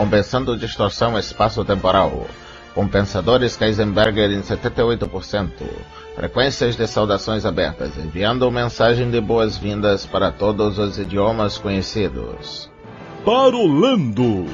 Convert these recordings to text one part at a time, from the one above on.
compensando distorção espaço-temporal. Compensadores Kaizenberger em 78%. Frequências de saudações abertas, enviando mensagem de boas-vindas para todos os idiomas conhecidos. Parolando.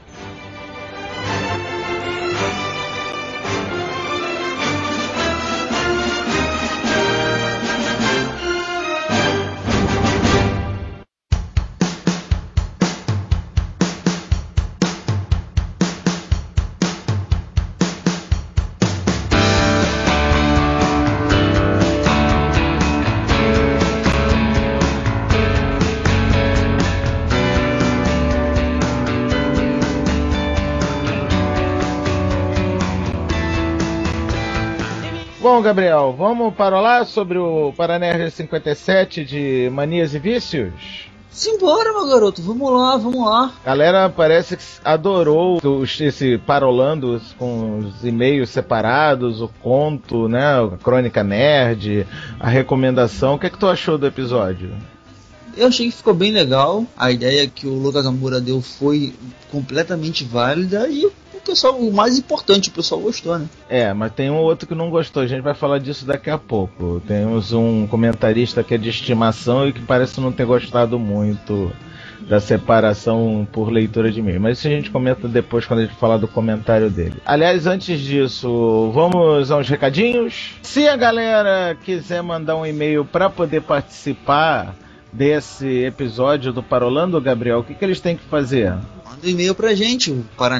Bom, Gabriel, vamos parolar sobre o Paranerd 57 de Manias e Vícios? Simbora, meu garoto, vamos lá. A galera parece que adorou esse Parolando com os e-mails separados, o conto, né, a Crônica Nerd, a recomendação. O que é que tu achou do episódio? Eu achei que ficou bem legal, a ideia que o Lucas Amura deu foi completamente válida e o mais importante, o pessoal gostou, né? Mas tem um outro que não gostou, a gente vai falar disso daqui a pouco. Temos um comentarista que é de estimação e que parece não ter gostado muito da separação por leitura de e-mail. Mas isso a gente comenta depois quando a gente falar do comentário dele. Aliás, antes disso, vamos aos recadinhos. Se a galera quiser mandar um e-mail para poder participar desse episódio do Parolando, Gabriel, o que eles têm que fazer? Manda um e-mail pra gente,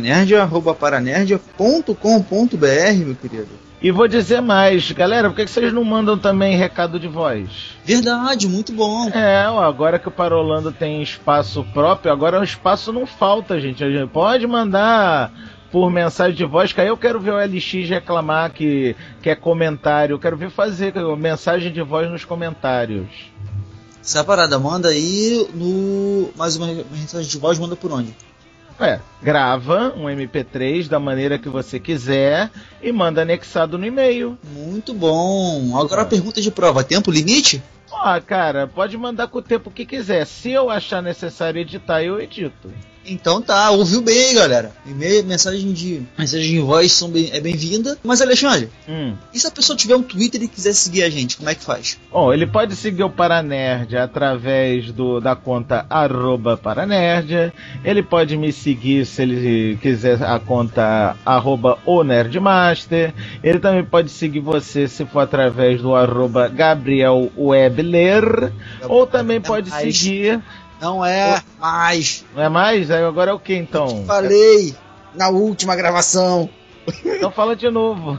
paranerdia@paranerdia.com.br, meu querido. E vou dizer mais, galera, por que vocês não mandam também recado de voz? Verdade, muito bom. Agora que o Parolando tem espaço próprio, agora o espaço não falta, gente. A gente pode mandar por mensagem de voz, que aí eu quero ver o LX reclamar que é comentário, eu quero ver fazer mensagem de voz nos comentários. Essa parada, manda aí mais uma mensagem de voz, manda por onde? Grava um MP3 da maneira que você quiser e manda anexado no e-mail. Muito bom. Agora a pergunta de prova, tempo limite? Cara, pode mandar com o tempo que quiser. Se eu achar necessário editar, eu edito. Então tá, ouviu bem, galera. E-mail, mensagem de voz é bem-vinda. Mas, Alexandre, e se a pessoa tiver um Twitter e quiser seguir a gente, como é que faz? Ele pode seguir o Paranerd através da conta @Paranerd. Ele pode me seguir se ele quiser a conta @ONerdmaster. Ele também pode seguir você se for através do @GabrielWebler. Ou também pode seguir... Não é mais. Não é mais? Aí agora é o que então? Eu te falei na última gravação. Então fala de novo.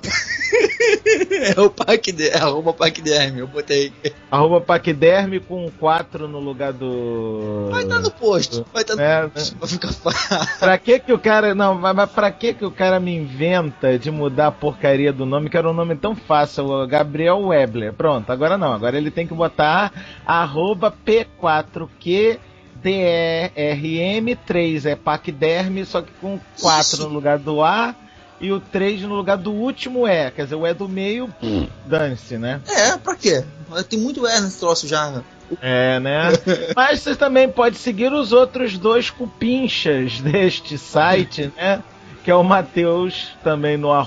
É o @Pacderme, eu botei. @Pacderme com 4 no lugar do... Vai estar no post. Vai ficar fácil. Pra que o cara... Não, mas pra que o cara me inventa de mudar a porcaria do nome, que era um nome tão fácil, o Gabriel Webler. Pronto, agora não. Agora ele tem que botar @P4Q DRM3, é Pacderme, só que com 4 no lugar do A e o 3 no lugar do último E. Quer dizer, o E do meio, dane-se, né? Pra quê? Tem muito E nesse troço já. Né? Mas você também pode seguir os outros 2 cupinchas deste site, né? Que é o Matheus, também no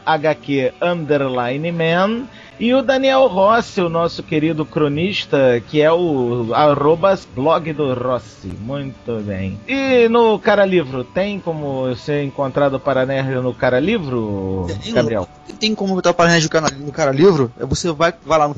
@HQ_man. E o Daniel Rossi, o nosso querido cronista, que é o @blog do Rossi. Muito bem. E no Cara Livro, tem como ser encontrado o Paranerd no Cara Livro, Gabriel? Tem como botar o Paranerd no Cara Livro? Você vai lá no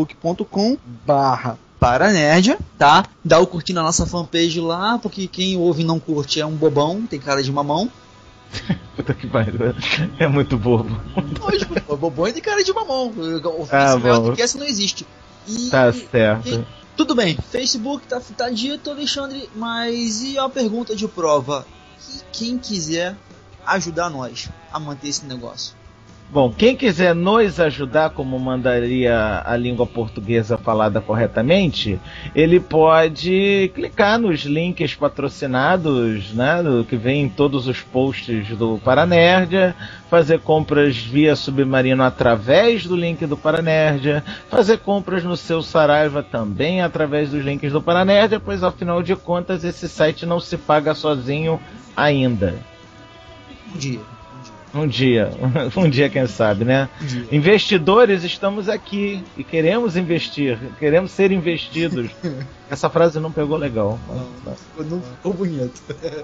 facebook.com/Paranerdia, tá? Dá o curtir na nossa fanpage lá, porque quem ouve e não curte é um bobão, tem cara de mamão. Puta que pariu, é muito bobo. Lógico, bobão tem cara de mamão. O melhor que essa não existe. Tá certo. Tudo bem, Facebook tá dito, Alexandre, mas e a pergunta de prova? Quem quiser ajudar nós a manter esse negócio? Bom, quem quiser nos ajudar, como mandaria a língua portuguesa falada corretamente, ele pode clicar nos links patrocinados, né, que vem em todos os posts do Paranerdia, fazer compras via Submarino através do link do Paranerdia, fazer compras no seu Saraiva também através dos links do Paranerdia, pois afinal de contas esse site não se paga sozinho ainda. Um dia, quem sabe, né? Investidores, estamos aqui e queremos investir, queremos ser investidos. Essa frase não pegou legal. Não ficou bonito.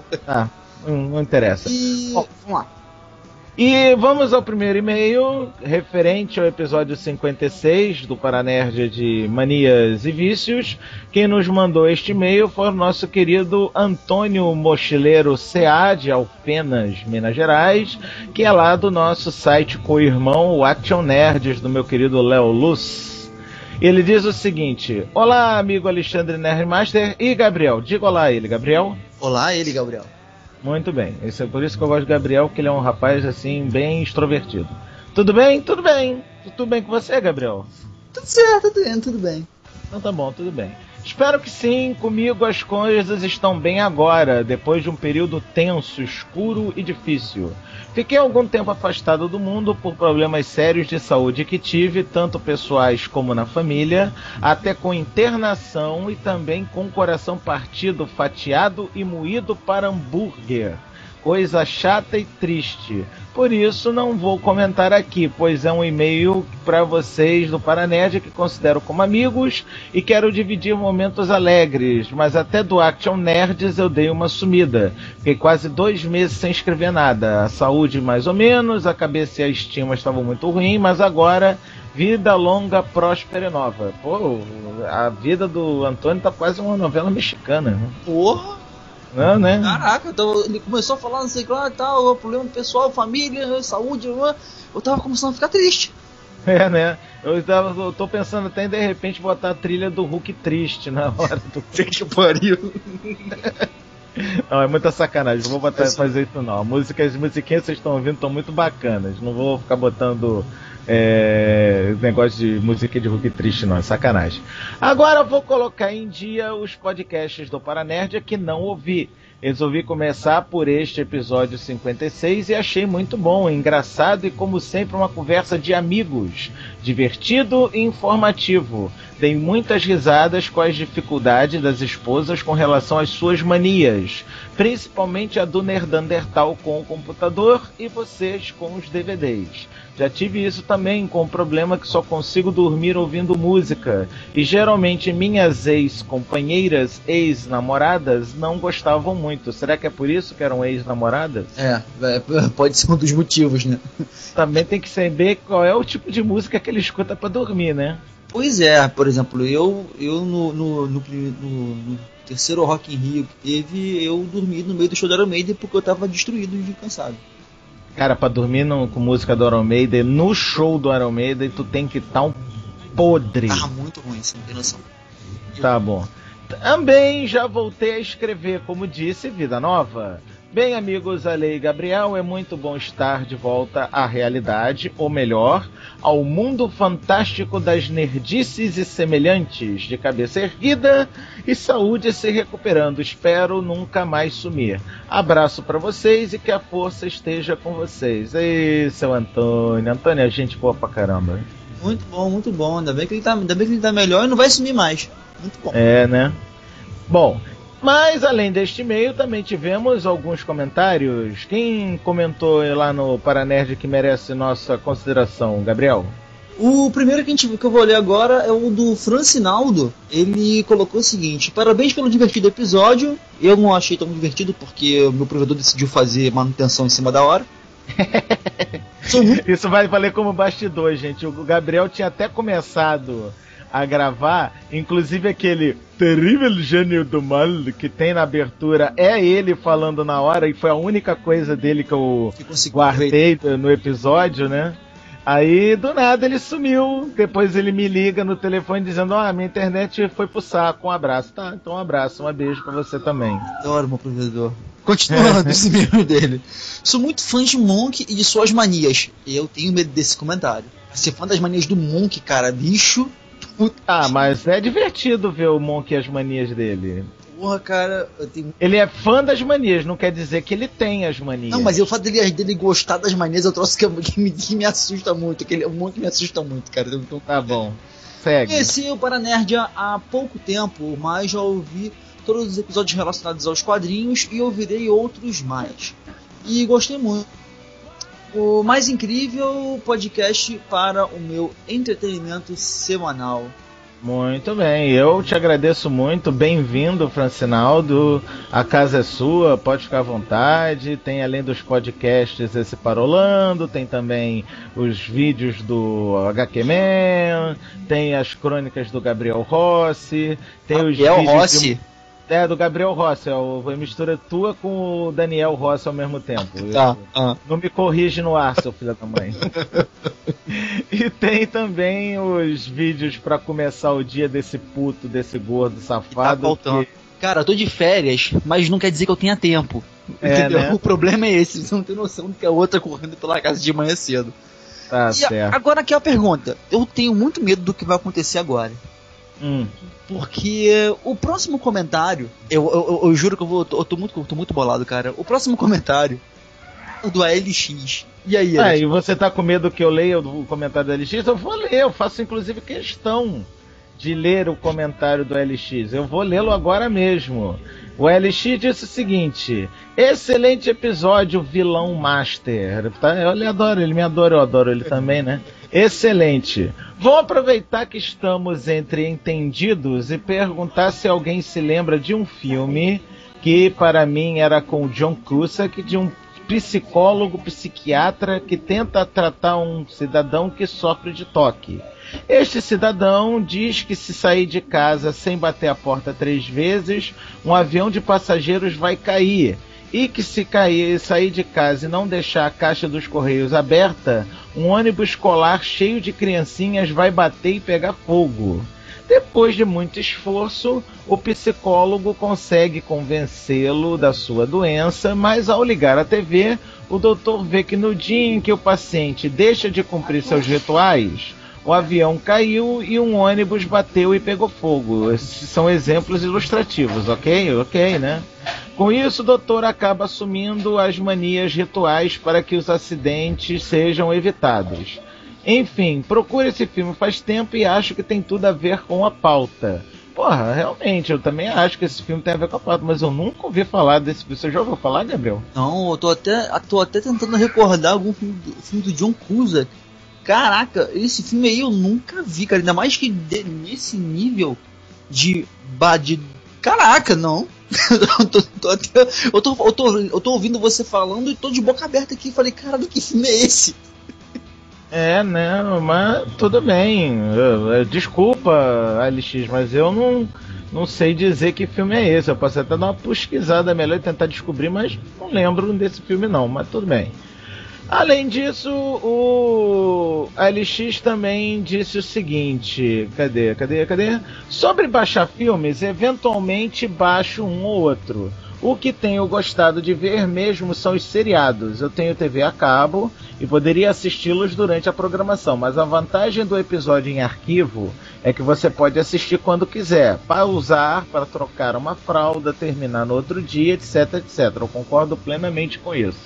Não interessa. Bom, vamos lá. E vamos ao primeiro e-mail, referente ao episódio 56 do Paranerdia de Manias e Vícios. Quem nos mandou este e-mail foi o nosso querido Antônio Mochileiro CA, de Alfenas, Minas Gerais, que é lá do nosso site co-irmão, o Action Nerds, do meu querido Léo Luz. Ele diz o seguinte: olá, amigo Alexandre Nerdmaster e Gabriel. Diga olá a ele, Gabriel. Olá, ele, Gabriel. Muito bem, isso é por isso que eu gosto de Gabriel, que ele é um rapaz assim, bem extrovertido. Tudo bem? Tudo bem. Tudo bem com você, Gabriel? Tudo certo, tudo bem. Então tá bom, tudo bem. Espero que sim, comigo as coisas estão bem agora, depois de um período tenso, escuro e difícil. Fiquei algum tempo afastado do mundo por problemas sérios de saúde que tive, tanto pessoais como na família, até com internação e também com coração partido, fatiado e moído para hambúrguer. Coisa chata e triste. Por isso não vou comentar aqui, pois é um e-mail para vocês do Paranerdia que considero como amigos e quero dividir momentos alegres, mas até do Action Nerds eu dei uma sumida. Fiquei quase 2 meses sem escrever nada. A saúde mais ou menos, a cabeça e a estima estavam muito ruim, mas agora vida longa, próspera e nova. Pô, a vida do Antônio tá quase uma novela mexicana. Porra! Não, né? Caraca, então ele começou a falar, não sei o que lá e tal, problema pessoal, família, saúde, eu tava começando a ficar triste. É, né? Eu tô pensando até em de repente botar a trilha do Hulk triste na hora do que pariu. Não, é muita sacanagem, não vou fazer isso não. As musiquinhas que vocês estão ouvindo estão muito bacanas. Não vou ficar botando negócio de música de Hulk triste não, é sacanagem. Agora eu vou colocar em dia os podcasts do Paranerdia que não ouvi. Resolvi começar por este episódio 56 e achei muito bom, engraçado e como sempre uma conversa de amigos, divertido e informativo. Dei muitas risadas com as dificuldades das esposas com relação às suas manias, principalmente a do Nerdandertal com o computador e vocês com os DVDs. Já tive isso também com o problema que só consigo dormir ouvindo música e geralmente minhas ex-companheiras, ex-namoradas não gostavam muito. Será que é por isso que eram ex-namoradas? Pode ser um dos motivos, né? Também tem que saber qual é o tipo de música que ele escuta pra dormir, né? Pois é, por exemplo, eu no terceiro Rock in Rio que teve, eu dormi no meio do show da Iron Maiden porque eu tava destruído de cansado. Cara, pra dormir com música do Iron Maiden, no show do Iron Maiden, tu tem que estar um podre. Muito ruim, você não tem noção. Tá bom. Também já voltei a escrever, como disse, Vida Nova. Bem, amigos, Ale e Gabriel, é muito bom estar de volta à realidade, ou melhor, ao mundo fantástico das nerdices e semelhantes, de cabeça erguida e saúde se recuperando. Espero nunca mais sumir. Abraço pra vocês e que a força esteja com vocês. Ei, seu Antônio. Antônio é gente boa pra caramba. Muito bom. Ainda bem que ele tá melhor e não vai sumir mais. Muito bom. É, né? Bom... Mas, além deste e-mail, também tivemos alguns comentários. Quem comentou lá no Paranerd que merece nossa consideração, Gabriel? O primeiro que eu vou ler agora é o do Francinaldo. Ele colocou o seguinte: parabéns pelo divertido episódio. Eu não achei tão divertido porque o meu provedor decidiu fazer manutenção em cima da hora. Isso vai valer como bastidor, gente. O Gabriel tinha até começado a gravar, inclusive aquele terrível gênio do mal que tem na abertura, é ele falando na hora, e foi a única coisa dele que eu guardei no episódio, né? Aí, do nada, ele sumiu. Depois ele me liga no telefone dizendo: minha internet foi pro saco, um abraço. Tá, então um abraço, um beijo pra você também. Adoro, meu provedor. Continuando esse e-mail dele. Sou muito fã de Monk e de suas manias. Eu tenho medo desse comentário. Ser fã das manias do Monk, cara, bicho. Ah, mas é divertido ver o Monk e as manias dele. Porra, cara, eu tenho... Ele é fã das manias, não quer dizer que ele tem as manias. Não, mas o fato dele gostar das manias é um troço que me assusta muito. O Monk me assusta muito, cara. Então... Tá bom, segue. Conheci o Paranerdia há pouco tempo, mas já ouvi todos os episódios relacionados aos quadrinhos e ouvirei outros mais. E gostei muito. O mais incrível podcast para o meu entretenimento semanal. Muito bem, eu te agradeço muito, bem-vindo, Francinaldo, a casa é sua, pode ficar à vontade, tem além dos podcasts esse Parolando, tem também os vídeos do HQ Man, tem as crônicas do Gabriel Rossi, tem os vídeos Rossi? Do Gabriel Rossi, a mistura tua com o Daniel Rossi ao mesmo tempo. Não me corrige no ar, seu filho da mãe. E tem também os vídeos pra começar o dia desse puto, desse gordo safado. Tá faltando. Cara, eu tô de férias, mas não quer dizer que eu tenha tempo. Entendeu? Né? O problema é esse, você não tem noção do que a outra correndo pela casa de manhã cedo. Tá certo. Agora aqui é a pergunta. Eu tenho muito medo do que vai acontecer agora. Porque o próximo comentário, eu juro que eu tô muito bolado, cara. O próximo comentário é o do ALX. E aí, e você tá com medo que eu leia o comentário do ALX? Eu vou ler, eu faço inclusive questão de ler o comentário do ALX. Eu vou lê-lo agora mesmo. O ALX disse o seguinte: excelente episódio, vilão master. Ele adora, ele me adora, eu adoro ele também, né? Excelente. Vou aproveitar que estamos entre entendidos e perguntar se alguém se lembra de um filme que para mim era com o John Cusack, de um psicólogo, psiquiatra que tenta tratar um cidadão que sofre de toque. Este cidadão diz que se sair de casa sem bater a porta 3 vezes, um avião de passageiros vai cair. E que se sair de casa e não deixar a caixa dos correios aberta, um ônibus escolar cheio de criancinhas vai bater e pegar fogo. Depois de muito esforço, o psicólogo consegue convencê-lo da sua doença, mas ao ligar a TV, o doutor vê que no dia em que o paciente deixa de cumprir seus rituais, o avião caiu e um ônibus bateu e pegou fogo. Esses são exemplos ilustrativos, ok? Ok, né? Com isso, o doutor acaba assumindo as manias rituais para que os acidentes sejam evitados. Enfim, procuro esse filme faz tempo e acho que tem tudo a ver com a pauta. Porra, realmente, eu também acho que esse filme tem a ver com a pauta, mas eu nunca ouvi falar desse filme. Você já ouviu falar, Gabriel? Não, eu tô até tentando recordar algum filme do John Cusack. Caraca, esse filme aí eu nunca vi, cara. Ainda mais que nesse nível de... Caraca, não. eu tô ouvindo você falando e tô de boca aberta aqui. Falei, caralho, que filme é esse? Né, mas tudo bem. Desculpa, ALX, mas eu não sei dizer que filme é esse. Eu posso até dar uma pesquisada melhor e tentar descobrir, mas não lembro desse filme não, mas tudo bem. Além disso, o ALX também disse o seguinte, cadê? Sobre baixar filmes, eventualmente baixo um ou outro. O que tenho gostado de ver mesmo são os seriados. Eu tenho TV a cabo e poderia assisti-los durante a programação, mas a vantagem do episódio em arquivo é que você pode assistir quando quiser, pausar para trocar uma fralda, terminar no outro dia, etc, etc. Eu concordo plenamente com isso.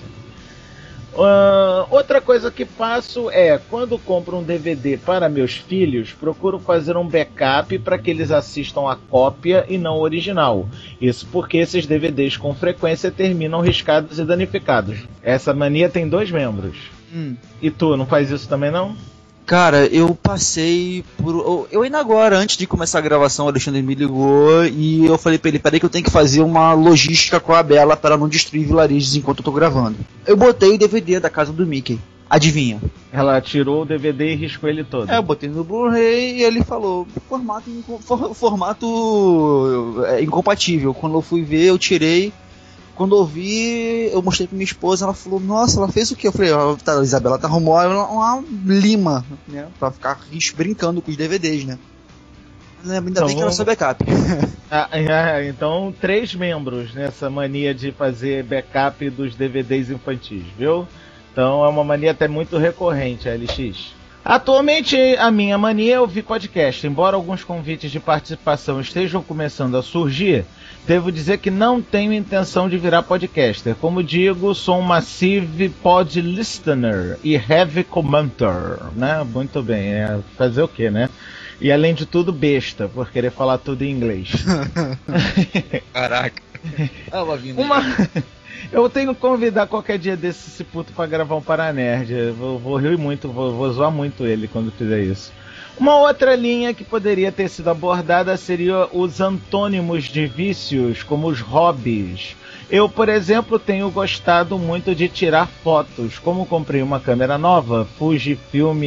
Outra coisa que faço é, quando compro um DVD para meus filhos, procuro fazer um backup para que eles assistam a cópia e não o original. Isso porque esses DVDs com frequência terminam riscados e danificados. Essa mania tem 2 membros. E tu, não faz isso também não? Cara, eu passei por... Eu ainda agora, antes de começar a gravação, o Alexandre me ligou e eu falei pra ele, peraí que eu tenho que fazer uma logística com a Bela para não destruir vilarejos enquanto eu tô gravando. Eu botei o DVD da casa do Mickey. Adivinha? Ela tirou o DVD e riscou ele todo. Eu botei no Blu-ray e ele falou, formato incompatível. Quando eu fui ver, eu tirei. Quando eu vi, eu mostrei pra minha esposa, ela falou, nossa, ela fez o quê? Eu falei, a Isabela arrumou uma lima, né? Pra ficar brincando com os DVDs, né? Ainda bem que era só backup. Então, 3 membros nessa mania de fazer backup dos DVDs infantis, viu? Então é uma mania até muito recorrente, a LX. Atualmente, a minha mania é ouvir podcast. Embora alguns convites de participação estejam começando a surgir, devo dizer que não tenho intenção de virar podcaster. Como digo, sou um massive pod listener e heavy commenter, né? Muito bem, fazer o quê, né? E além de tudo, besta, por querer falar tudo em inglês. Caraca. Eu tenho que convidar qualquer dia esse puto pra gravar um Paranerd. Vou rir muito, vou zoar muito ele quando fizer isso. Uma outra linha que poderia ter sido abordada seria os antônimos de vícios, como os hobbies. Eu, por exemplo, tenho gostado muito de tirar fotos. Como comprei uma câmera nova, Fujifilm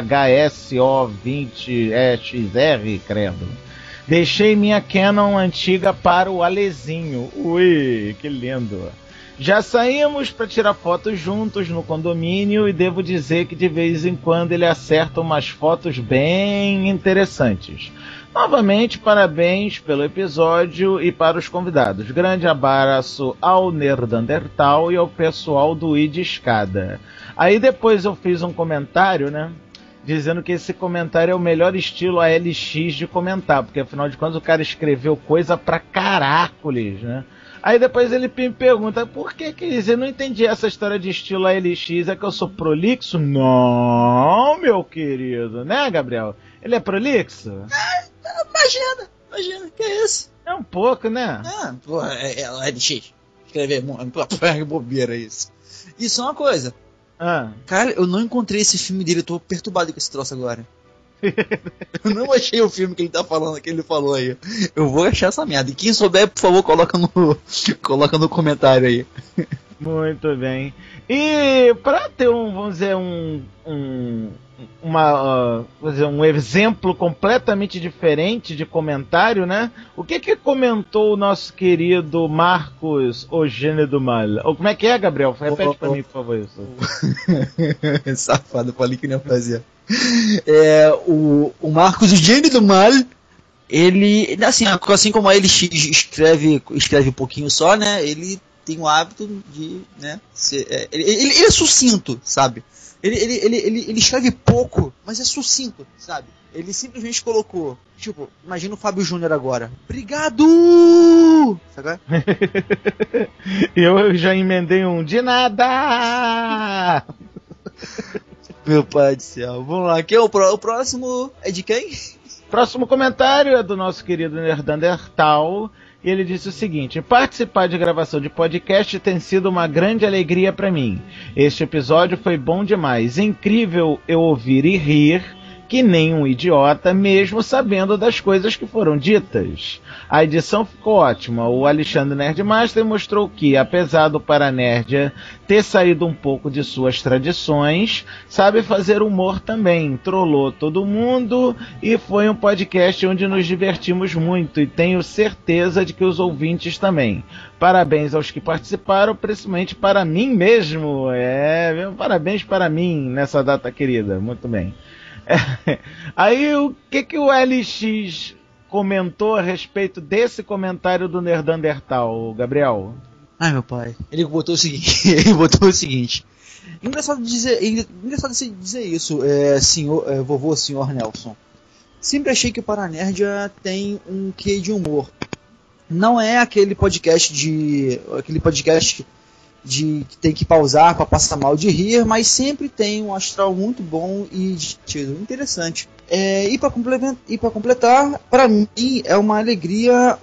HSO20XR, credo. Deixei minha Canon antiga para o Alezinho. Ui, que lindo. Já saímos para tirar fotos juntos no condomínio e devo dizer que de vez em quando ele acerta umas fotos bem interessantes. Novamente, parabéns pelo episódio e para os convidados. Grande abraço ao Nerdandertal e ao pessoal do ID Escada. Aí depois eu fiz um comentário, né? Dizendo que esse comentário é o melhor estilo ALX de comentar, porque afinal de contas o cara escreveu coisa pra caracoles, né? Aí depois ele me pergunta, por que eu não entendi essa história de estilo ALX, é que eu sou prolixo? Não, meu querido, né, Gabriel? Ele é prolixo? Imagina, que é isso? É um pouco, né? Porra, é ALX. Escrever, que bobeira isso. Isso é uma coisa. Cara, eu não encontrei esse filme dele, eu tô perturbado com esse troço agora. Eu não achei o filme que ele tá falando, que ele falou aí. Eu vou achar essa merda. E quem souber, por favor, coloca no comentário aí. Muito bem. E pra ter vamos dizer, um exemplo completamente diferente de comentário, né? O que comentou o nosso querido Marcos Eugênio do Mal? Ou como é que é, Gabriel? Repete pra mim, por favor, isso. Safado, falei que não ia fazer. O Marcos Eugênio do Mal, ele, assim como a LX escreve um pouquinho só, né? Ele tem o hábito de, né? Ele é sucinto, sabe? Ele escreve pouco, mas é sucinto, sabe? Ele simplesmente colocou, tipo, imagina o Fábio Júnior agora. Obrigado! Sabe? Eu já emendei um de nada! Meu pai do céu. Vamos lá, aqui é o próximo é de quem? Próximo comentário é do nosso querido Nerdandertal. E ele disse o seguinte: participar de gravação de podcast tem sido uma grande alegria para mim. Este episódio foi bom demais. Incrível eu ouvir e rir que nem um idiota, mesmo sabendo das coisas que foram ditas. A edição ficou ótima. O Alexandre Nerdmaster mostrou que, apesar do Paranerd ter saído um pouco de suas tradições, sabe fazer humor também. Trollou todo mundo e foi um podcast onde nos divertimos muito e tenho certeza de que os ouvintes também. Parabéns aos que participaram, principalmente para mim mesmo. Parabéns para mim nessa data querida. Muito bem. Aí o que o LX comentou a respeito desse comentário do Nerdandertal, Gabriel? Ai, meu pai. Ele botou o seguinte. Engraçado dizer isso, vovô senhor Nelson. Sempre achei que o Paranerdia tem um quê de humor. Não é aquele podcast que tem que pausar para passar mal de rir, mas sempre tem um astral muito bom e divertido, interessante. E para completar, para mim é uma alegria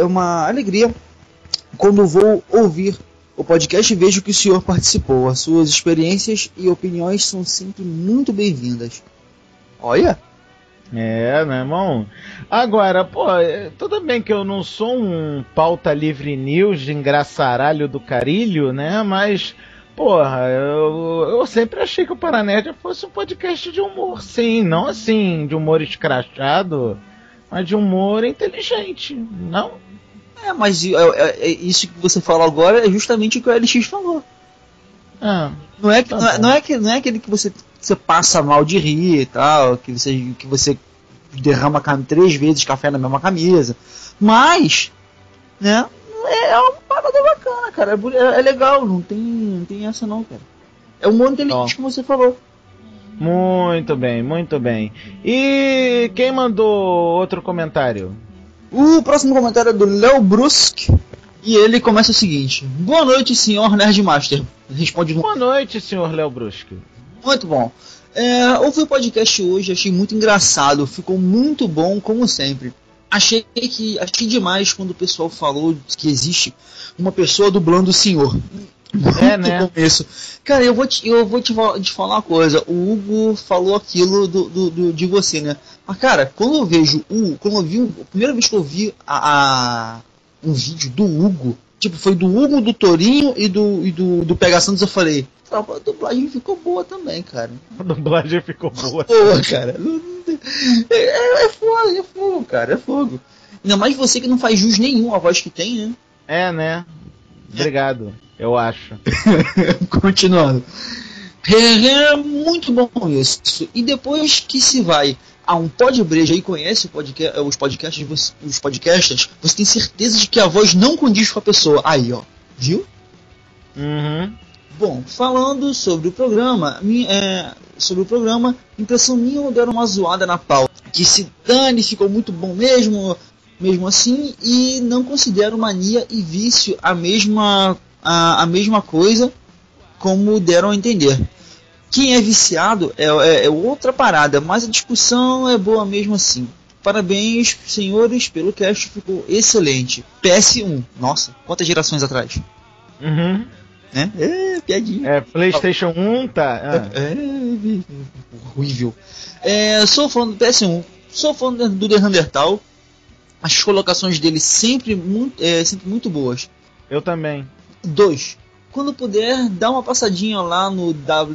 quando vou ouvir o podcast e vejo que o senhor participou. As suas experiências e opiniões são sempre muito bem-vindas. Olha! Né, irmão? Agora, tudo bem que eu não sou um pauta livre news de engraçaralho do carilho, né? Mas, eu sempre achei que o Paranerd fosse um podcast de humor, sim. Não assim, de humor escrachado, mas de humor inteligente, não? Mas isso que você falou agora é justamente o que o LX falou. Não é aquele que você passa mal de rir e tal, que você derrama 3 vezes café na mesma camisa. Mas, né, é uma parada bacana, cara. É legal, não tem essa não, cara. É um humor inteligente, como você falou. Muito bem, muito bem. E quem mandou outro comentário? O próximo comentário é do Léo Brusque. E ele começa o seguinte: boa noite, senhor Nerdmaster. Responde no... Boa noite, senhor Léo Brusque. Muito bom. Ouvi o podcast hoje, achei muito engraçado. Ficou muito bom, como sempre. Achei demais quando o pessoal falou que existe uma pessoa dublando o senhor. Muito né? Isso. Cara, eu vou te falar uma coisa. O Hugo falou aquilo de você, né? Mas, cara, quando eu vi a primeira vez que eu vi um vídeo do Hugo, tipo, foi do Hugo, do Torinho e do Pega Santos, eu falei, a dublagem ficou boa também, cara. A dublagem ficou boa. Boa, cara. É fogo, cara, é fogo. Ainda mais você que não faz jus nenhum à voz que tem, né? Né? Obrigado, eu acho. Continuando. É muito bom isso. E depois que se vai a um podbreja e conhece os podcasters, você tem certeza de que a voz não condiz com a pessoa. Aí, ó. Viu? Uhum. Bom, falando sobre o programa, impressão minha, eu deram uma zoada na pauta. Que se dane, ficou muito bom mesmo assim, e não considero mania e vício a mesma coisa, como deram a entender. Quem é viciado é outra parada, mas a discussão é boa mesmo assim. Parabéns, senhores, pelo cast, ficou excelente. PS1, nossa, quantas gerações atrás? Uhum. Piadinha. PlayStation 1, tá? Horrível. Sou fã do PS1, sou fã do The Neandertal. As colocações dele sempre muito boas. Eu também. 2. Quando puder, dá uma passadinha lá no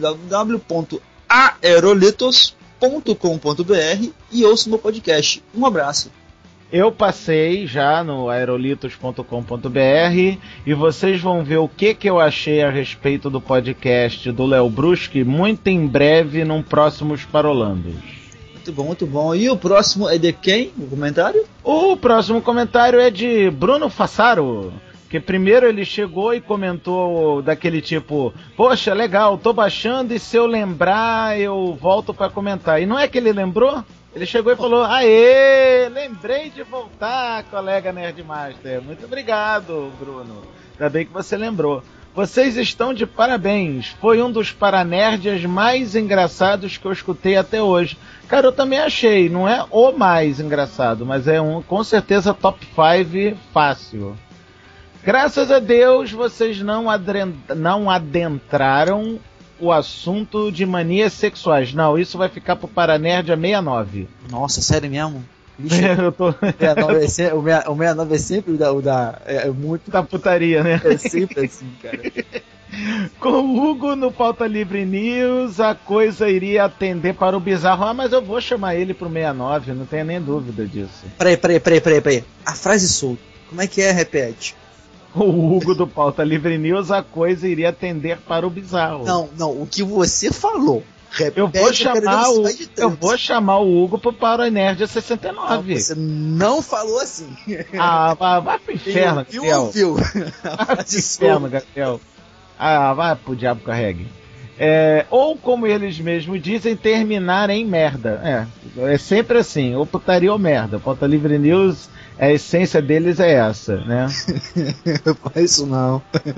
www.aerolitos.com.br e ouça o meu podcast. Um abraço. Eu passei já no aerolitos.com.br e vocês vão ver o que eu achei a respeito do podcast do Léo Brusque muito em breve, num próximos Parolandos. Muito bom. E o próximo é de quem? O comentário? O próximo comentário é de Bruno Fassaro. Que primeiro ele chegou e comentou daquele tipo, poxa, legal, tô baixando e se eu lembrar eu volto pra comentar. E não é que ele lembrou? Ele chegou e falou, aê, lembrei de voltar, colega Nerdmaster. Muito obrigado, Bruno. Ainda bem que você lembrou. Vocês estão de parabéns. Foi um dos paranerdias mais engraçados que eu escutei até hoje. Cara, eu também achei. Não é o mais engraçado, mas é com certeza top 5 fácil. Graças a Deus, vocês não adentraram o assunto de manias sexuais. Não, isso vai ficar pro Paranerdia 69. Nossa, sério mesmo? Bicho, eu tô... o 69 é sempre muito da putaria, né? É sempre assim, cara. Com o Hugo no Pauta Livre News, a coisa iria atender para o bizarro. Ah, mas eu vou chamar ele pro 69, não tenho nem dúvida disso. Peraí. A frase solta. Como é que é? Repete. O Hugo do Pauta Livre News, a coisa iria tender para o bizarro. Não, o que você falou. Repete, eu vou chamar o Hugo pro Paranerdia 69. Não, você não falou assim. Vai pro inferno, Gabriel. Vai pro inferno, Gabriel. Vai pro diabo carregue. Ou como eles mesmos dizem, terminar em merda. É sempre assim, ou putaria ou merda. Pauta Livre News, a essência deles é essa, né? Não faz isso não.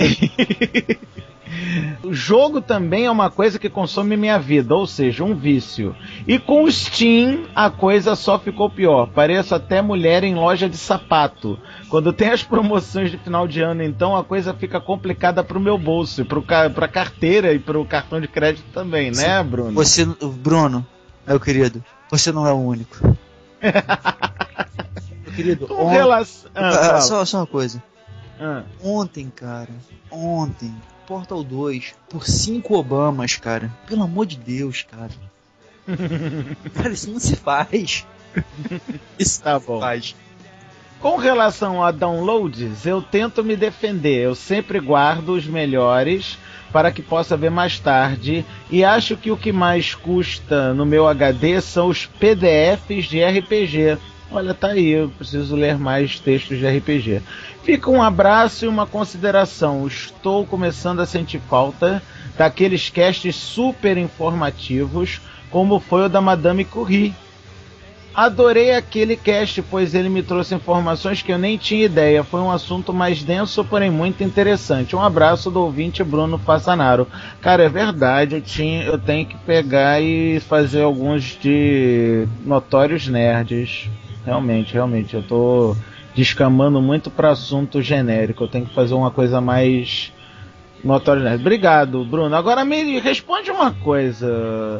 O jogo também é uma coisa que consome minha vida, ou seja, um vício. E com o Steam, a coisa só ficou pior. Pareço até mulher em loja de sapato. Quando tem as promoções de final de ano, então, a coisa fica complicada pro meu bolso, pra carteira e pro cartão de crédito também, né, Bruno? Bruno, meu querido, você não é o único. Meu querido, só uma coisa. Ontem, Portal 2 por 5 Obamas, cara. Pelo amor de Deus, cara. Cara, isso não se faz. Isso tá bom. Faz. Com relação a downloads, eu tento me defender. Eu sempre guardo os melhores para que possa ver mais tarde, e acho que o que mais custa no meu HD são os PDFs de RPG. Olha, tá aí, eu preciso ler mais textos de RPG. Fica um abraço e uma consideração. Estou começando a sentir falta daqueles casts super informativos, como foi o da Madame Curie. Adorei aquele cast, pois ele me trouxe informações que eu nem tinha ideia. Foi um assunto mais denso, porém muito interessante. Um abraço do ouvinte Bruno Fassanaro. Cara, é verdade, eu tenho que pegar e fazer alguns de notórios nerds. Realmente, eu tô descamando muito para assunto genérico. Eu tenho que fazer uma coisa mais notórios nerds. Obrigado, Bruno. Agora me responde uma coisa.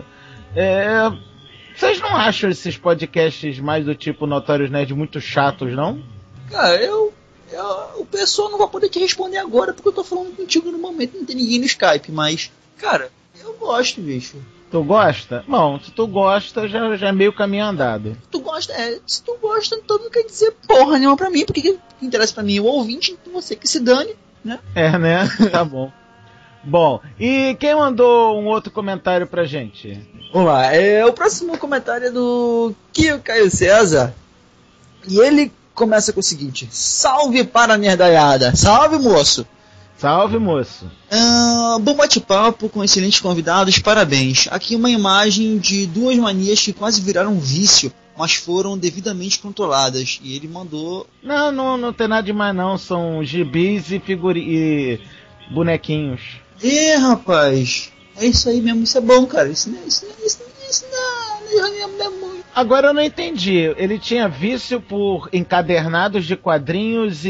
Vocês não acham esses podcasts mais do tipo Notórios Nerd muito chatos, não? Cara, o pessoal não vai poder te responder agora porque eu tô falando contigo no momento, não tem ninguém no Skype, mas, cara, eu gosto, bicho. Tu gosta? Bom, se tu gosta, já é meio caminho andado. Se tu gosta, então não quer dizer porra nenhuma pra mim, porque o que interessa pra mim é o ouvinte, então você que se dane, né? Né? Tá bom. Bom, e quem mandou um outro comentário pra gente? Vamos lá, o próximo comentário é do Kio Caio César. E ele começa com o seguinte: salve para a nerdaiada. Salve, moço. Salve, moço. Bom bate-papo com excelentes convidados, parabéns. Aqui uma imagem de duas manias que quase viraram um vício, mas foram devidamente controladas. E ele mandou... Não tem nada demais não, são gibis e bonequinhos. Rapaz, é isso aí mesmo, isso é bom, cara. Isso não é muito. Agora eu não entendi. Ele tinha vício por encadernados de quadrinhos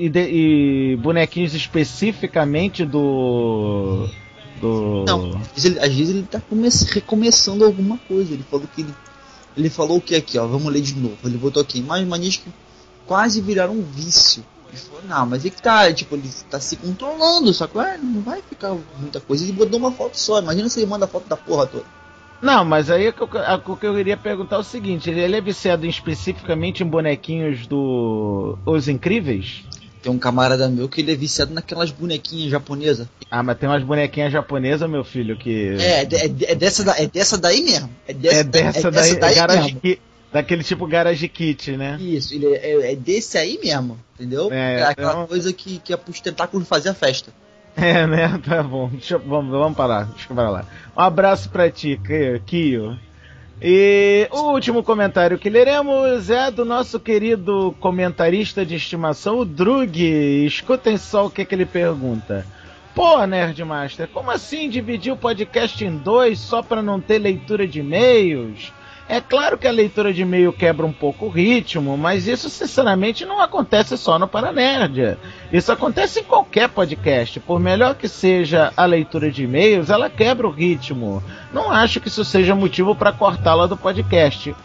e bonequinhos especificamente do... Não, às vezes ele tá recomeçando alguma coisa. Ele falou o que aqui, ó? Vamos ler de novo. Ele botou aqui: mais manias que quase viraram um vício. Ele falou, não, mas é que tá, tipo, ele tá se controlando, só que não vai ficar muita coisa. Ele botou uma foto só, imagina se ele manda foto da porra toda. Não, mas aí o que eu iria perguntar é o seguinte: ele é viciado especificamente em bonequinhos do Os Incríveis? Tem um camarada meu que ele é viciado naquelas bonequinhas japonesas. Ah, mas tem umas bonequinhas japonesas, meu filho, que... É dessa daí mesmo. É dessa daí mesmo. Daquele tipo Garage Kit, né? Isso, ele é desse aí mesmo, entendeu? É aquela coisa que é pros tentáculos fazer a festa. Né? Tá bom. Vamos parar. Deixa eu parar lá. Um abraço pra ti, Kio. E o último comentário que leremos é do nosso querido comentarista de estimação, o Drug. Escutem só o que ele pergunta. Pô, Nerdmaster, como assim dividir o podcast em dois só pra não ter leitura de e-mails? É claro que a leitura de e-mail quebra um pouco o ritmo, mas isso sinceramente não acontece só no Paranerd. Isso acontece em qualquer podcast. Por melhor que seja a leitura de e-mails, ela quebra o ritmo. Não acho que isso seja motivo para cortá-la do podcast.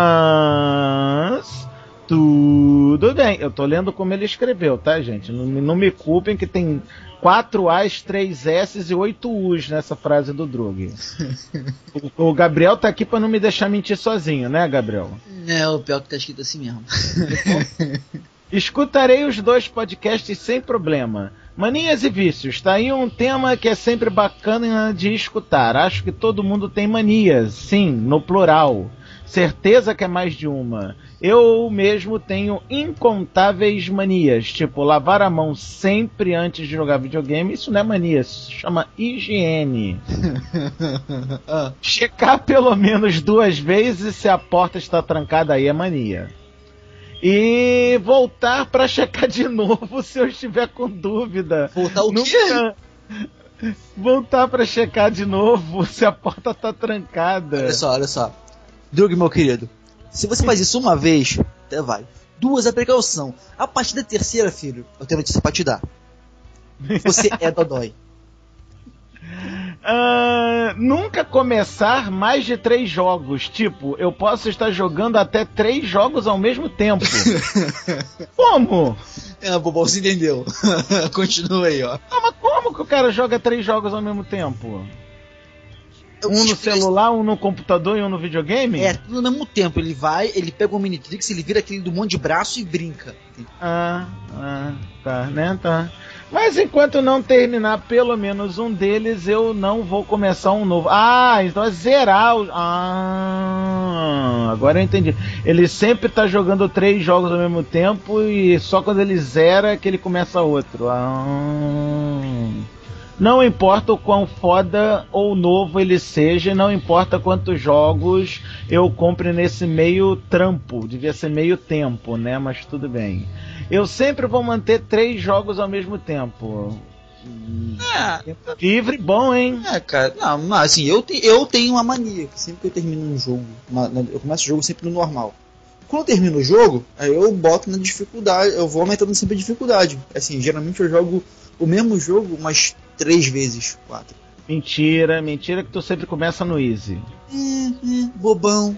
Mas... tudo bem. Eu tô lendo como ele escreveu, tá, gente? Não me culpem que tem 4 A's, 3 S's e 8 U's nessa frase do Drug. O Gabriel tá aqui pra não me deixar mentir sozinho, né, Gabriel? O pior que tá escrito assim mesmo. Escutarei os dois podcasts sem problema. Manias e vícios, tá aí um tema que é sempre bacana de escutar. Acho que todo mundo tem manias, sim, no plural. Certeza que é mais de uma. Eu mesmo tenho incontáveis manias, tipo lavar a mão sempre antes de jogar videogame. Isso não é mania, isso se chama higiene. Checar pelo menos 2 vezes se a porta está trancada, aí é mania. E voltar pra checar de novo se eu estiver com dúvida. Voltar o quê? Voltar pra checar de novo se a porta tá trancada. Olha só. Drug, meu querido, se você faz isso uma vez, até vai. 2 é precaução. A partir da 3ª, filho, eu tenho notícia pra te dar. Você é dodói. Nunca começar mais de 3 jogos. Tipo, eu posso estar jogando até 3 jogos ao mesmo tempo. Como? Bobão, você entendeu. Continua aí, ó. Não, mas como que o cara joga 3 jogos ao mesmo tempo? Um no celular, um no computador e um no videogame? Tudo ao mesmo tempo. Ele pega o Minitrix, ele vira aquele do monte de braço e brinca. Tá, né? Tá. Mas enquanto não terminar pelo menos um deles, eu não vou começar um novo. Então é zerar o... agora eu entendi. Ele sempre tá jogando 3 jogos ao mesmo tempo e só quando ele zera é que ele começa outro. Não importa o quão foda ou novo ele seja, não importa quantos jogos eu compre nesse meio trampo, devia ser meio tempo, né? Mas tudo bem. Eu sempre vou manter 3 jogos ao mesmo tempo. Livre, bom, hein? Cara, não, mas assim, eu tenho uma mania, que sempre que eu termino um jogo, eu começo o jogo sempre no normal. Quando eu termino o jogo, aí eu boto na dificuldade, eu vou aumentando sempre a dificuldade. Assim, geralmente eu jogo o mesmo jogo umas 3 vezes, 4. Mentira que tu sempre começa no easy. Bobão.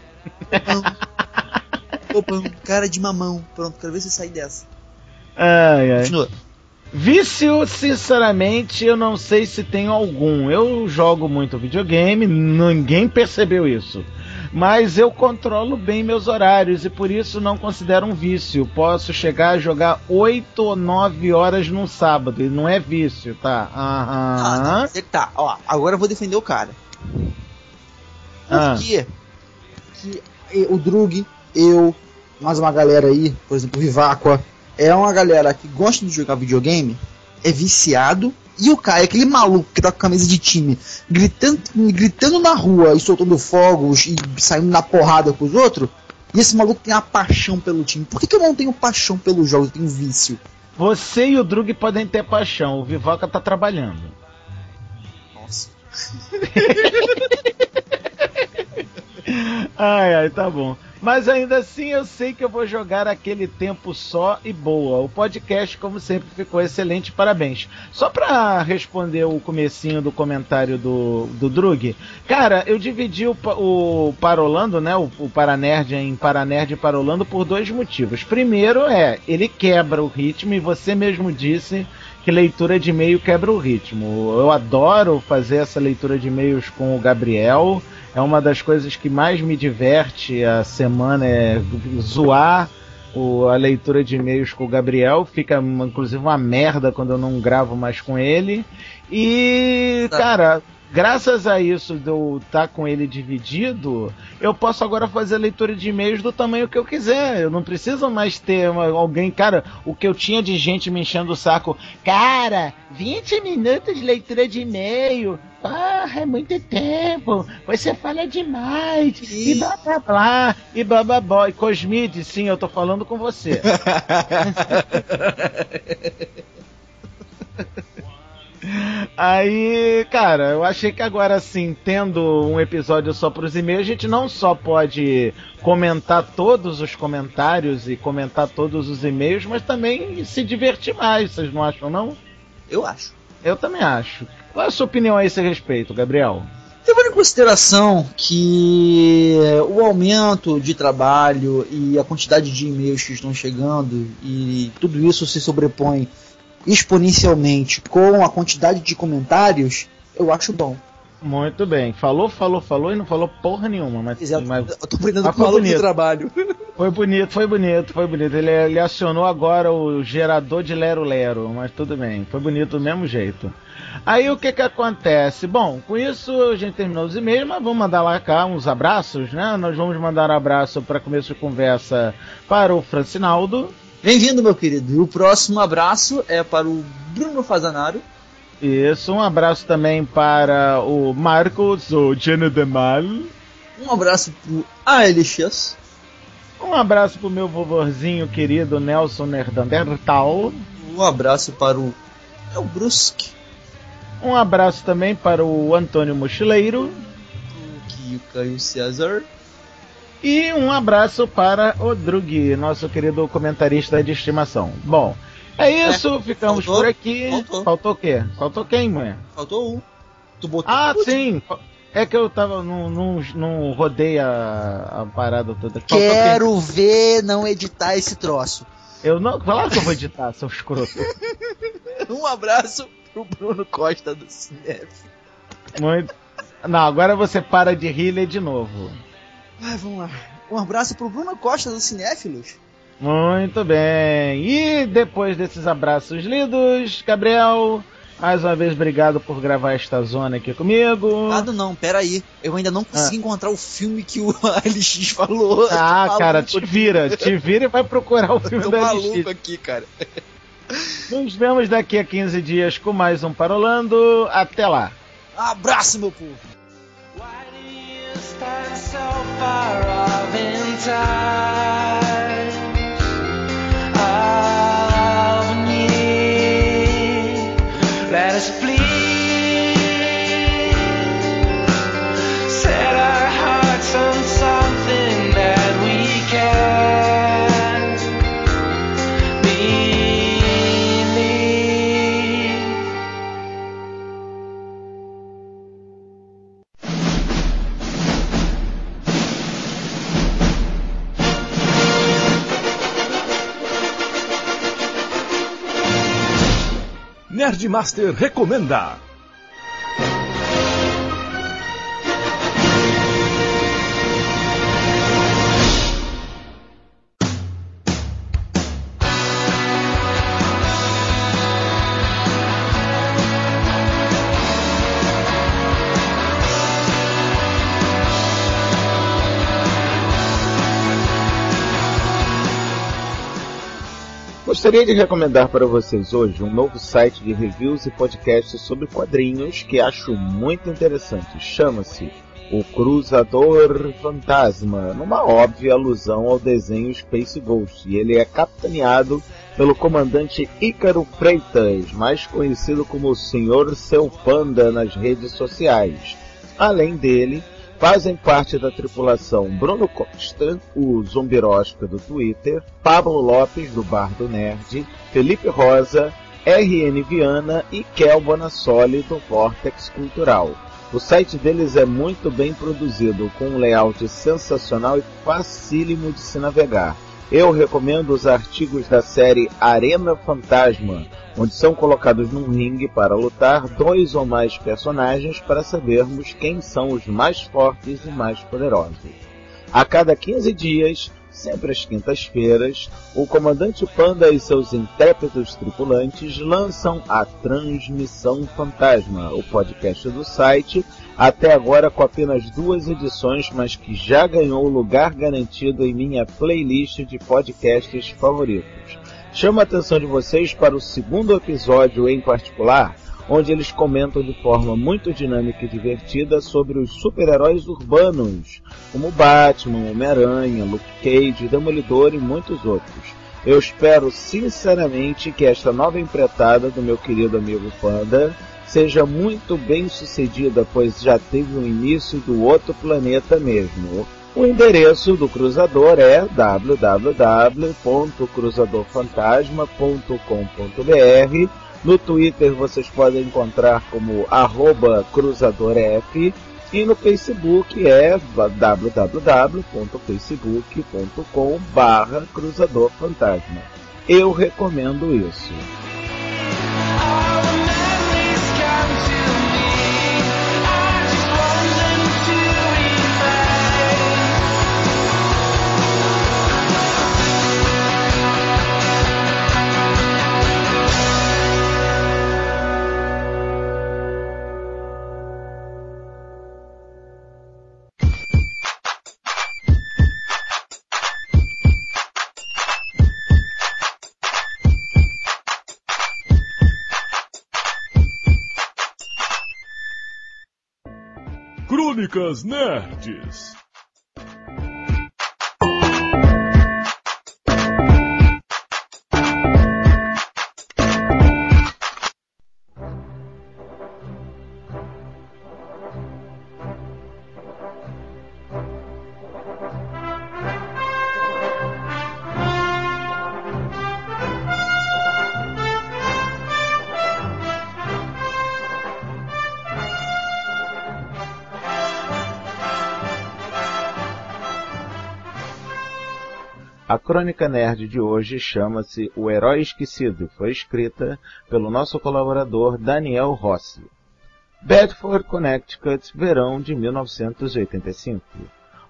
Bobão, cara de mamão. Pronto, quero ver se sair dessa. Continua. Vício, sinceramente, eu não sei se tenho algum. Eu jogo muito videogame, ninguém percebeu isso. Mas eu controlo bem meus horários e por isso não considero um vício. Posso chegar a jogar 8 ou 9 horas num sábado e não é vício, tá? Tá, ó, agora eu vou defender o cara. Por quê? Que o Drug, eu, mais uma galera aí, por exemplo, o Viváqua, é uma galera que gosta de jogar videogame, é viciado. E o cara, aquele maluco que tá com camisa de time, gritando na rua e soltando fogos e saindo na porrada com os outros. E esse maluco tem uma paixão pelo time. Por que eu não tenho paixão pelo jogo? Eu tenho vício. Você e o Drug podem ter paixão. O Vivoca tá trabalhando. Nossa. Ai, tá bom. Mas ainda assim eu sei que eu vou jogar aquele tempo só e boa. O podcast, como sempre, ficou excelente, parabéns. Só pra responder o comecinho do comentário do Drug, cara, eu dividi o Parolando, né, o Paranerd em Paranerd e Parolando por 2 motivos. Primeiro ele quebra o ritmo e você mesmo disse que leitura de e-mail quebra o ritmo. Eu adoro fazer essa leitura de e-mails com o Gabriel. É uma das coisas que mais me diverte a semana, é zoar a leitura de e-mails com o Gabriel. Fica, inclusive, uma merda quando eu não gravo mais com ele. E, cara, graças a isso de eu estar com ele dividido, eu posso agora fazer a leitura de e-mails do tamanho que eu quiser. Eu não preciso mais ter alguém, cara, o que eu tinha de gente me enchendo o saco. Cara, 20 minutos de leitura de e-mail. É muito tempo, você fala demais, e blá blá blá, e blá blá blá. E Cosmide, sim, eu tô falando com você. Aí, cara, eu achei que agora sim, tendo um episódio só pros e-mails, a gente não só pode comentar todos os comentários e comentar todos os e-mails, mas também se divertir mais, vocês não acham, não? Eu acho. Eu também acho. Qual é a sua opinião a esse respeito, Gabriel? Levando em consideração que o aumento de trabalho e a quantidade de e-mails que estão chegando e tudo isso se sobrepõe exponencialmente com a quantidade de comentários, eu acho bom. Muito bem. Falou e não falou porra nenhuma. Mas eu tô aprendendo com o maluco do trabalho. Foi bonito. Ele acionou agora o gerador de lero-lero, mas tudo bem. Foi bonito do mesmo jeito. Aí o que acontece? Bom, com isso a gente terminou os e-mails, mas vamos mandar lá cá uns abraços, né? Nós vamos mandar um abraço para começo de conversa para o Francinaldo. Bem-vindo, meu querido. E o próximo abraço é para o Bruno Fazanaro. Isso, um abraço também para o Marcos, o Geno Demal. Um abraço pro ALX. Um abraço pro meu vovorzinho querido Nelson Nerdandertal. Um abraço para o Brusque. Um abraço também para o Antônio Mochileiro. O Caio César. E um abraço para o Drug, nosso querido comentarista de estimação. Bom, é isso, ficamos por aqui. Faltou o quê? Faltou quem, mulher? Faltou um. Tu botou sim. É que eu tava. Não rodei a parada toda. Quero ver não editar esse troço. Eu não. Claro que eu vou editar, seu escroto. Um abraço pro Bruno Costa do Cinef. Muito. Não, agora você para de rir e lê de novo. Vamos lá. Um abraço pro Bruno Costa do Cinéfilos. Muito bem. E depois desses abraços lidos, Gabriel, mais uma vez obrigado por gravar esta zona aqui comigo. Não, peraí. Eu ainda não consegui encontrar o filme que o LX falou. Cara, te vira e vai procurar o filme da LX. Tô maluco aqui, cara. Nos vemos daqui a 15 dias com mais um Parolando. Até lá. Abraço, meu povo. Let us please set our hearts on something that we can believe. Nerdmaster recomenda. Gostaria de recomendar para vocês hoje um novo site de reviews e podcasts sobre quadrinhos que acho muito interessante. Chama-se O Cruzador Fantasma, numa óbvia alusão ao desenho Space Ghost, e ele é capitaneado pelo comandante Ícaro Freitas, mais conhecido como o Senhor Seu Panda nas redes sociais. Além dele, fazem parte da tripulação Bruno Costa, o Zombirosca do Twitter, Pablo Lopes do Bar do Nerd, Felipe Rosa, RN Viana e Kel Bonassoli do Vortex Cultural. O site deles é muito bem produzido, com um layout sensacional e facílimo de se navegar. Eu recomendo os artigos da série Arena Fantasma, onde são colocados num ringue para lutar 2 ou mais personagens para sabermos quem são os mais fortes e mais poderosos. A cada 15 dias, sempre às quintas-feiras, o Comandante Panda e seus intrépidos tripulantes lançam a Transmissão Fantasma, o podcast do site, até agora com apenas 2 edições, mas que já ganhou lugar garantido em minha playlist de podcasts favoritos. Chamo a atenção de vocês para o 2º episódio em particular, onde eles comentam de forma muito dinâmica e divertida sobre os super-heróis urbanos, como Batman, Homem-Aranha, Luke Cage, Demolidor e muitos outros. Eu espero sinceramente que esta nova empreitada do meu querido amigo Panda seja muito bem sucedida, pois já teve um início do outro planeta mesmo. O endereço do Cruzador é www.cruzadorfantasma.com.br. No Twitter vocês podem encontrar como @cruzadorf e no Facebook é www.facebook.com/cruzadorfantasma. Eu recomendo isso. Crônicas Nerds. A Crônica Nerd de hoje chama-se O Herói Esquecido e foi escrita pelo nosso colaborador Daniel Rossi. Bedford, Connecticut, verão de 1985.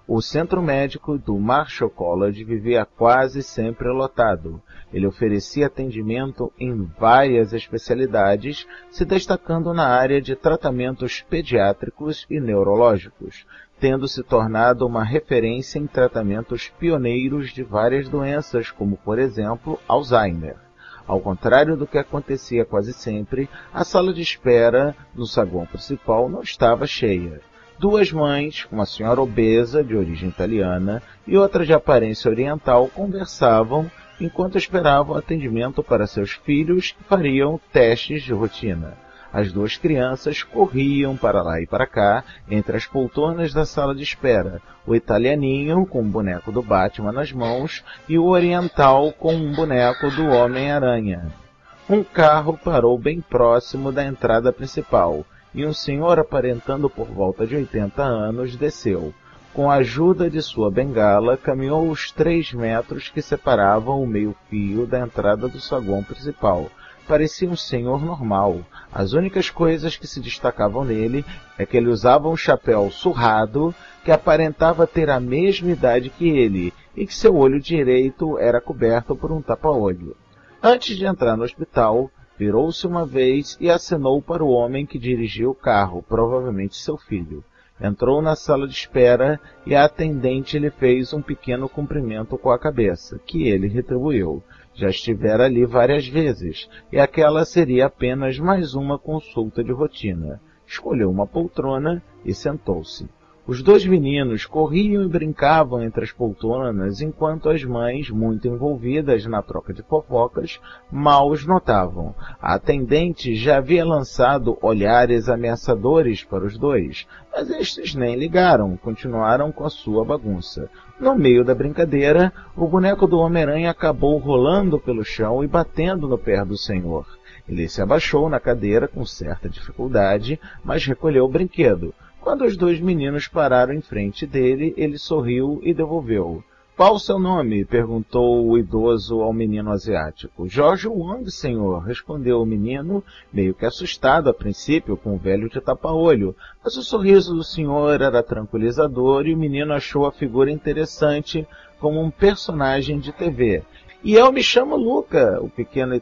O centro médico do Marshall College vivia quase sempre lotado. Ele oferecia atendimento em várias especialidades, se destacando na área de tratamentos pediátricos e neurológicos, tendo se tornado uma referência em tratamentos pioneiros de várias doenças, como, por exemplo, Alzheimer. Ao contrário do que acontecia quase sempre, a sala de espera no saguão principal não estava cheia. Duas mães, uma senhora obesa de origem italiana e outra de aparência oriental, conversavam enquanto esperavam atendimento para seus filhos que fariam testes de rotina. As duas crianças corriam para lá e para cá entre as poltronas da sala de espera, o italianinho com um boneco do Batman nas mãos e o oriental com um boneco do Homem-Aranha. Um carro parou bem próximo da entrada principal e um senhor aparentando por volta de 80 anos desceu. Com a ajuda de sua bengala, caminhou os 3 metros que separavam o meio-fio da entrada do saguão principal. Parecia um senhor normal. As únicas coisas que se destacavam nele é que ele usava um chapéu surrado que aparentava ter a mesma idade que ele e que seu olho direito era coberto por um tapa-olho. Antes de entrar no hospital, virou-se uma vez e acenou para o homem que dirigia o carro, provavelmente seu filho. Entrou na sala de espera e a atendente lhe fez um pequeno cumprimento com a cabeça, que ele retribuiu. Já estivera ali várias vezes, e aquela seria apenas mais uma consulta de rotina. Escolheu uma poltrona e sentou-se. Os 2 meninos corriam e brincavam entre as poltronas, enquanto as mães, muito envolvidas na troca de fofocas, mal os notavam. A atendente já havia lançado olhares ameaçadores para os 2, mas estes nem ligaram, continuaram com a sua bagunça. No meio da brincadeira, o boneco do Homem-Aranha acabou rolando pelo chão e batendo no pé do senhor. Ele se abaixou na cadeira com certa dificuldade, mas recolheu o brinquedo. Quando os 2 meninos pararam em frente dele, ele sorriu e devolveu. Qual o seu nome? Perguntou o idoso ao menino asiático. George Wang, senhor, respondeu o menino, meio que assustado a princípio com o velho de tapa-olho. Mas o sorriso do senhor era tranquilizador e o menino achou a figura interessante como um personagem de TV. E eu me chamo Luca, o pequeno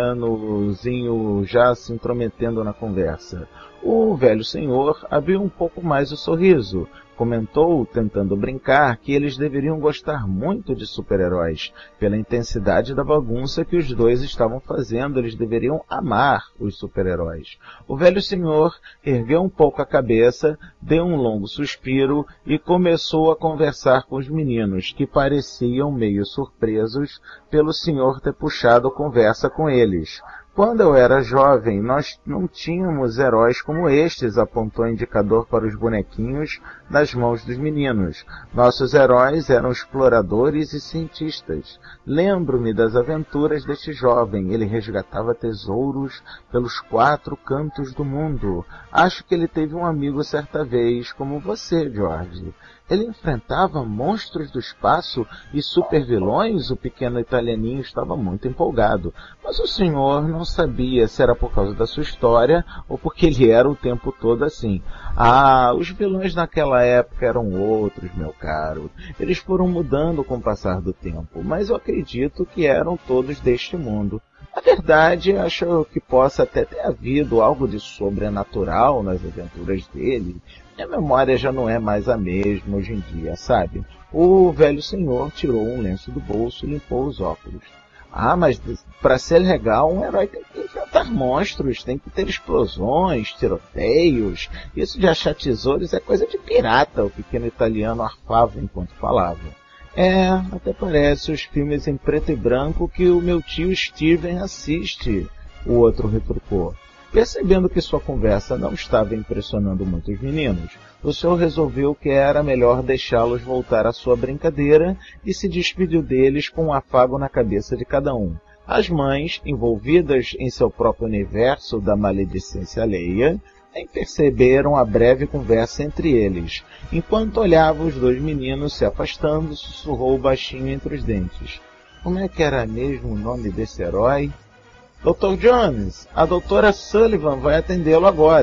italianozinho já se intrometendo na conversa. O velho senhor abriu um pouco mais o sorriso. Comentou, tentando brincar, que eles deveriam gostar muito de super-heróis. Pela intensidade da bagunça que os 2 estavam fazendo, eles deveriam amar os super-heróis. O velho senhor ergueu um pouco a cabeça, deu um longo suspiro e começou a conversar com os meninos, que pareciam meio surpresos pelo senhor ter puxado a conversa com eles. Quando eu era jovem, nós não tínhamos heróis como estes, apontou o indicador para os bonequinhos nas mãos dos meninos. Nossos heróis eram exploradores e cientistas. Lembro-me das aventuras deste jovem. Ele resgatava tesouros pelos 4 cantos do mundo. Acho que ele teve um amigo certa vez, como você, George. Ele enfrentava monstros do espaço e supervilões? O pequeno italianinho estava muito empolgado. Mas o senhor não sabia se era por causa da sua história ou porque ele era o tempo todo assim. Ah, os vilões naquela época eram outros, meu caro. Eles foram mudando com o passar do tempo, mas eu acredito que eram todos deste mundo. Na verdade, acho que possa até ter havido algo de sobrenatural nas aventuras dele. Minha memória já não é mais a mesma hoje em dia, sabe? O velho senhor tirou um lenço do bolso e limpou os óculos. Ah, mas para ser legal, um herói tem que enfrentar monstros, tem que ter explosões, tiroteios. Isso de achar tesouros é coisa de pirata, o pequeno italiano arfava enquanto falava. É, até parece os filmes em preto e branco que o meu tio Steven assiste, o outro retrucou. Percebendo que sua conversa não estava impressionando muito os meninos, o senhor resolveu que era melhor deixá-los voltar à sua brincadeira e se despediu deles com um afago na cabeça de cada um. As mães, envolvidas em seu próprio universo da maledicência alheia, nem perceberam a breve conversa entre eles. Enquanto olhava os 2 meninos se afastando, sussurrou baixinho entre os dentes. Como é que era mesmo o nome desse herói? Dr. Jones, a doutora Sullivan vai atendê-lo agora.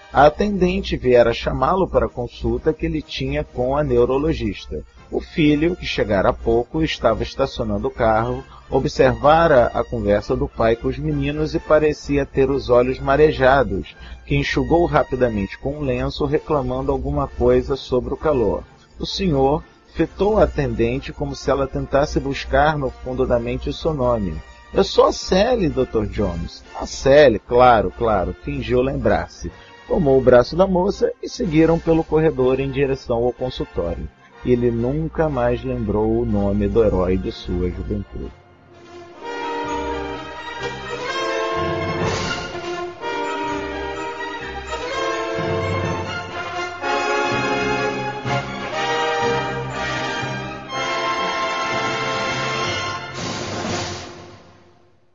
A atendente viera chamá-lo para a consulta que ele tinha com a neurologista. O filho, que chegara há pouco, estava estacionando o carro, observara a conversa do pai com os meninos e parecia ter os olhos marejados, que enxugou rapidamente com um lenço, reclamando alguma coisa sobre o calor. O senhor fitou a atendente como se ela tentasse buscar no fundo da mente o seu nome. Eu sou a Sally, Dr. Jones. A Sally, claro, fingiu lembrar-se. Tomou o braço da moça e seguiram pelo corredor em direção ao consultório. Ele nunca mais lembrou o nome do herói de sua juventude.